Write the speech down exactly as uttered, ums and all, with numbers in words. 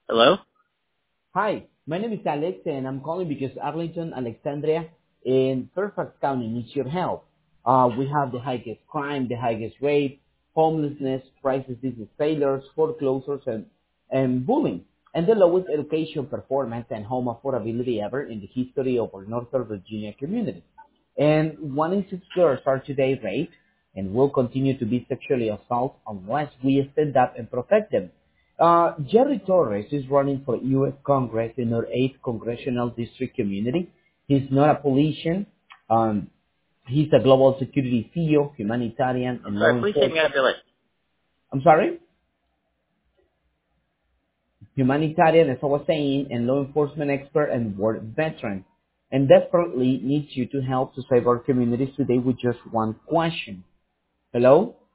Hello? Hi, my name is Alex, and I'm calling because Arlington, Alexandria, in Fairfax County needs your help. Uh, we have the highest crime, the highest rape, homelessness, crisis business failures, foreclosures, and, and bullying, and the lowest education performance and home affordability ever in the history of our Northern Virginia community. And one in six girls are today raped and will continue to be sexually assaulted unless we stand up and protect them. Uh, Jerry Torres is running for U S Congress in our eighth Congressional District community. He's not a politician. Um, he's a global security C E O, humanitarian, I'm and sorry, law please take me enforcement. off your list. I'm sorry? Humanitarian, as I was saying, and law enforcement expert and war veteran. And desperately needs you to help to save our communities today with just one question. Hello?